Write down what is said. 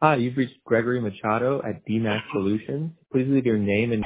Hi, you've reached Gregory Machado at DMAX Solutions. Please leave your name and